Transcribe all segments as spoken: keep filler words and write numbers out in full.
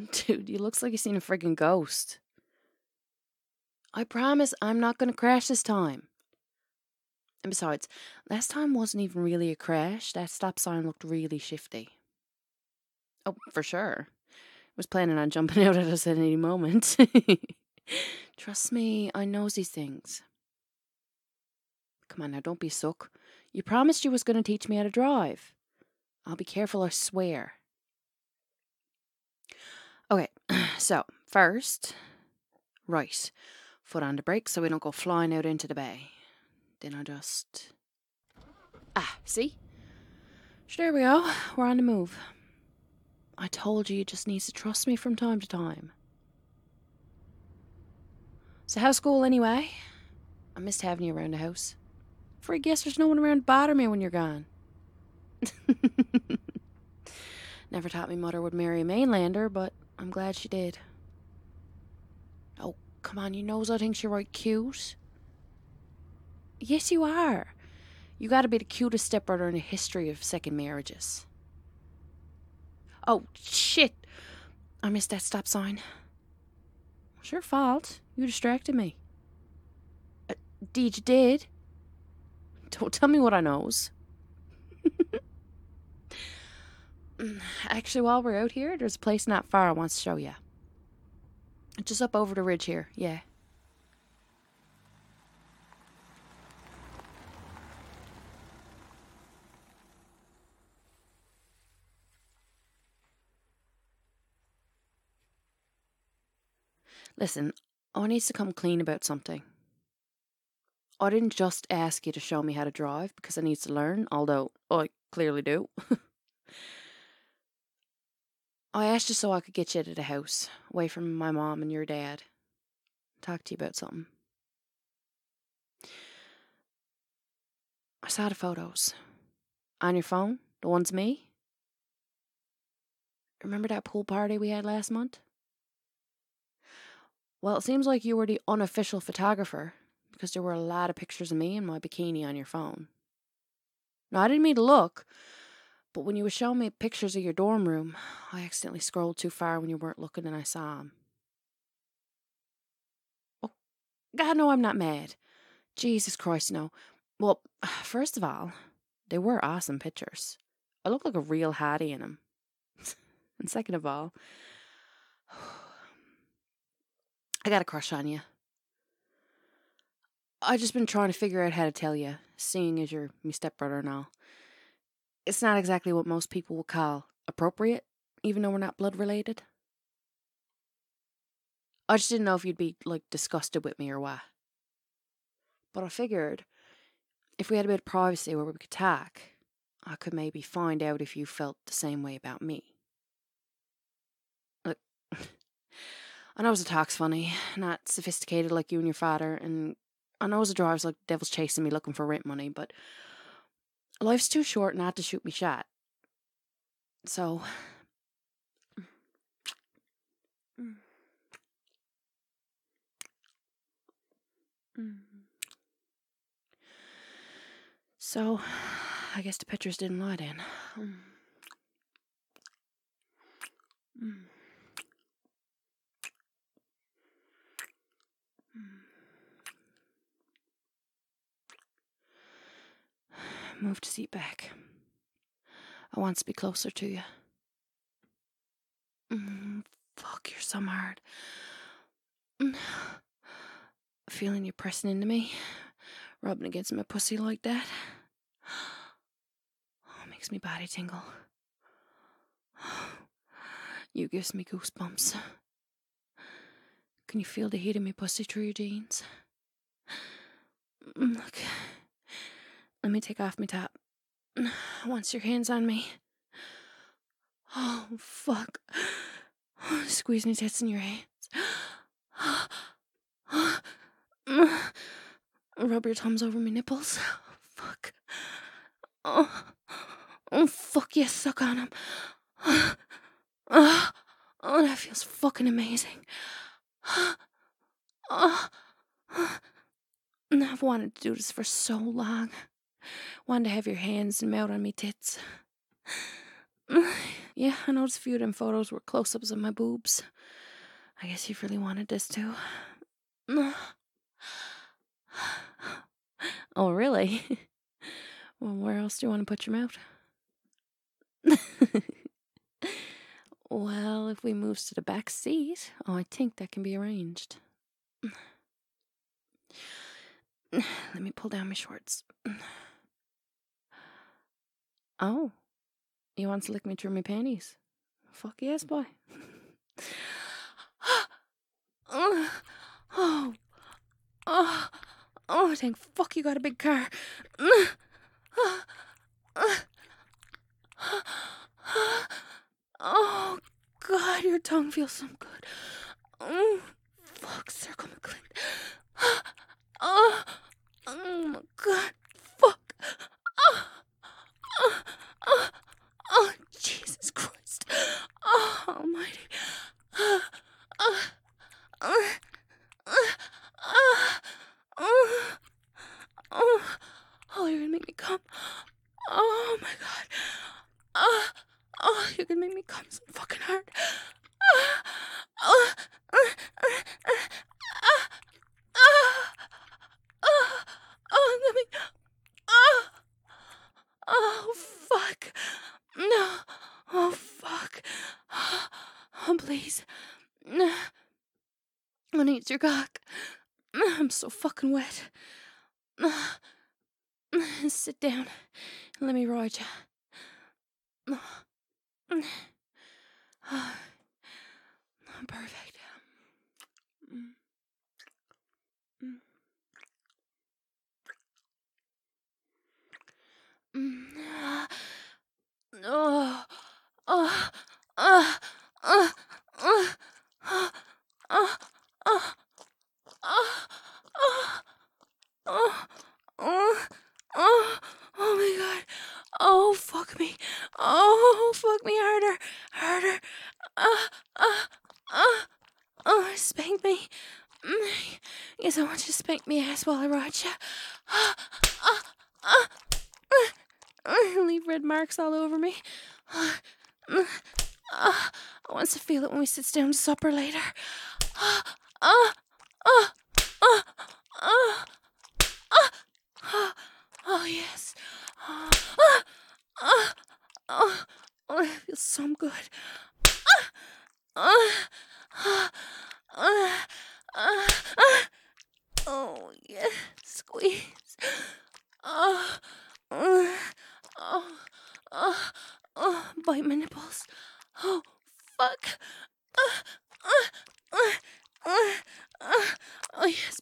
Dude, you looks like you seen a friggin' ghost. I promise I'm not gonna crash this time. And besides, last time wasn't even really a crash. That stop sign looked really shifty. Oh, for sure. Was planning on jumping out at us at any moment. Trust me, I knows these things. Come on now, don't be suck. You promised you was going to teach me how to drive. I'll be careful, I swear. Okay, so, first, right, foot on the brake so we don't go flying out into the bay. Then I just... Ah, see? So there we go, we're on the move. I told you you just need to trust me from time to time. So how's school anyway? I missed having you around the house. For I guess there's no one around to bother me when you're gone. Never thought my mother would marry a mainlander, but I'm glad she did. Oh, come on, you knows I think you're right cute. Yes, you are. You gotta be the cutest stepbrother in the history of second marriages. Oh, shit. I missed that stop sign. It's your fault. You distracted me. Uh, Deed, you did. Don't tell me what I knows. Actually, while we're out here, there's a place not far I want to show you. Just up over the ridge here, yeah. Listen, I needs to come clean about something. I didn't just ask you to show me how to drive because I need to learn, although I clearly do. I asked you so I could get you out of the house, away from my mom and your dad. Talk to you about something. I saw the photos. On your phone? The ones of me? Remember that pool party we had last month? Well, it seems like you were the unofficial photographer, because there were a lot of pictures of me in my bikini on your phone. Now, I didn't mean to look, but when you were showing me pictures of your dorm room, I accidentally scrolled too far when you weren't looking and I saw them. Oh, God, no, I'm not mad. Jesus Christ, no. Well, first of all, they were awesome pictures. I look like a real hottie in them. And second of all, I got a crush on you. I just been trying to figure out how to tell you, seeing as you're my stepbrother and all. It's not exactly what most people would call appropriate, even though we're not blood related. I just didn't know if you'd be, like, disgusted with me or what. But I figured, if we had a bit of privacy where we could talk, I could maybe find out if you felt the same way about me. Look, I know as a talk's funny, not sophisticated like you and your father, and I know as a driver's like the devil's chasing me looking for rent money, but life's too short not to shoot me shot. So... So, I guess the pictures didn't lie then. Move the seat back. I want to be closer to you. Mm, fuck, you're so hard. Mm. Feeling you pressing into me, rubbing against my pussy like that. Oh, makes me body tingle. You gives me goosebumps. Can you feel the heat of me pussy through your jeans? Look, let me take off my top. Once your hand's on me. Oh, fuck. Squeeze me tits in your hands. Rub your thumbs over my nipples. Fuck. Oh, oh fuck yes, suck on them. Oh, oh, that feels fucking amazing. Oh, I've wanted to do this for so long. Wanted to have your hands and mouth on me tits. Yeah, I noticed a few of them photos were close-ups of my boobs. I guess you really wanted this too. Oh, really? Well, where else do you want to put your mouth? Well, if we move to the back seat, oh, I think that can be arranged. Let me pull down my shorts. Oh, you want to lick me through my panties? Fuck yes, boy. Oh, oh, oh, oh, thank fuck you got a big car. Oh, God, your tongue feels so good. Oh, fuck, circle McLean. Oh, oh my God, fuck. Oh, oh, oh, oh, Jesus Christ. Oh, almighty. Oh, oh, oh, oh, oh, oh, oh, you're gonna make me come. Oh my God. Oh, oh, you're gonna make me come so fucking hard. Oh, oh, oh, oh, oh, oh, oh, let me. Oh, oh, fuck. No. Oh, fuck. Oh, please. I need your cock. I'm so fucking wet. Sit down and let me ride you. Perfect. Oh, oh, oh, oh, oh, oh, oh, oh, oh, oh, oh, oh, oh my God. Oh, fuck me. Oh, fuck me harder, harder. Oh, oh, oh, oh, spank me. Yes, I want you to spank me ass while I ride you. Oh, oh, oh, oh. Leave red marks all over me. Oh, oh, I want to feel it when we sit down to supper later. Oh, oh, oh, oh, oh, oh, oh, oh yes. Oh, oh, oh, oh, oh, it feels so good. Oh, oh, oh, oh, oh, oh, oh yeah, squeeze. Oh, oh, oh, oh, oh, bite my nipples. Oh, fuck. Oh, oh, oh, oh, oh, oh yes.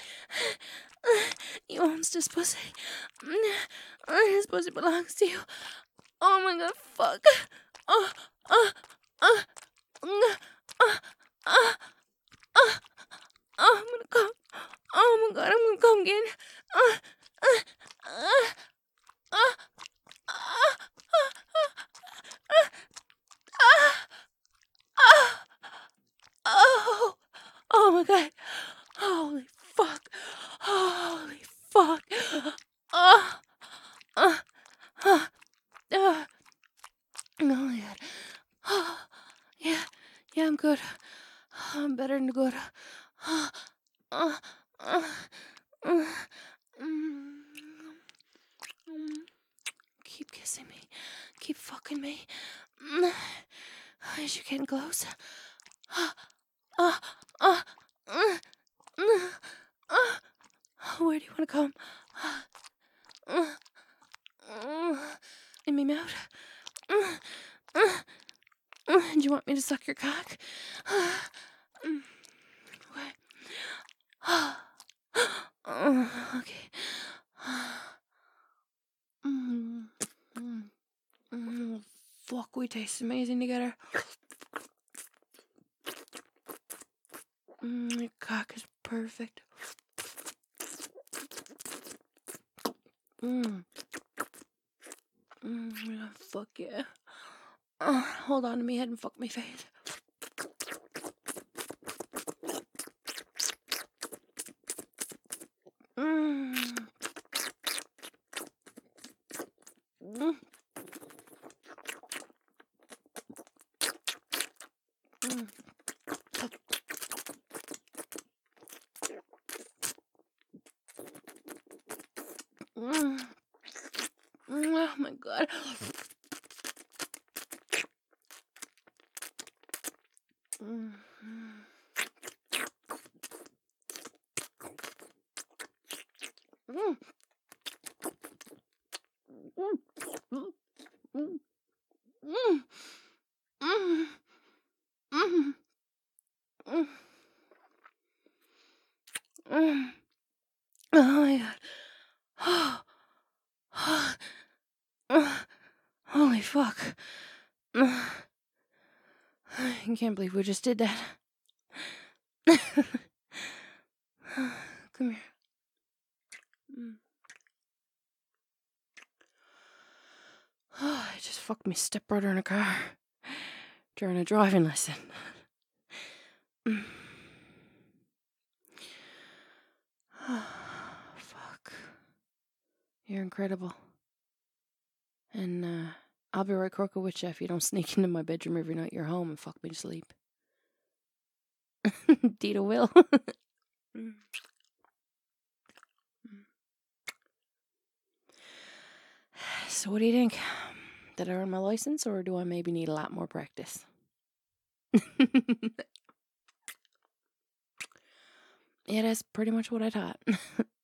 You owns this pussy. This pussy belongs to you. Oh my God, fuck. Oh, oh, oh, oh, oh, oh, oh, I'm gonna come. Oh my God, I'm gonna come again. Uh, uh, uh, uh, uh, oh, oh my God. Holy fuck. Holy fuck. Oh, uh, uh, uh. Oh my God. Oh, yeah, yeah, I'm good. I'm better than good. Uh, uh, uh, uh, mm, mm. Keep kissing me. Keep fucking me. Mm. As you're getting close. Uh, uh, uh, uh, uh, uh. Where do you want to come? Uh, uh, in my mouth. Uh, uh, uh. Do you want me to suck your cock? Uh, mm. Where? Uh, okay. Mm, mm, mm. Fuck, we taste amazing together. Mm, your cock is perfect. Mm. Mm, yeah, fuck yeah. Uh, hold on to me head and fuck my face. Mm. Mm. God. Mm. Mm. Mm. Mm. Mm. Mm. Mm. Mm. Mm. Mm. Oh my God. Holy fuck. I can't believe we just did that. Come here. Mm. I just fucked my stepbrother in a car during a driving lesson. Mm. Fuck. You're incredible. And uh, I'll be right crooked with you if you don't sneak into my bedroom every night you're home and fuck me to sleep. Dita will. Mm. So what do you think? Did I earn my license, or do I maybe need a lot more practice? Yeah, that's pretty much what I thought.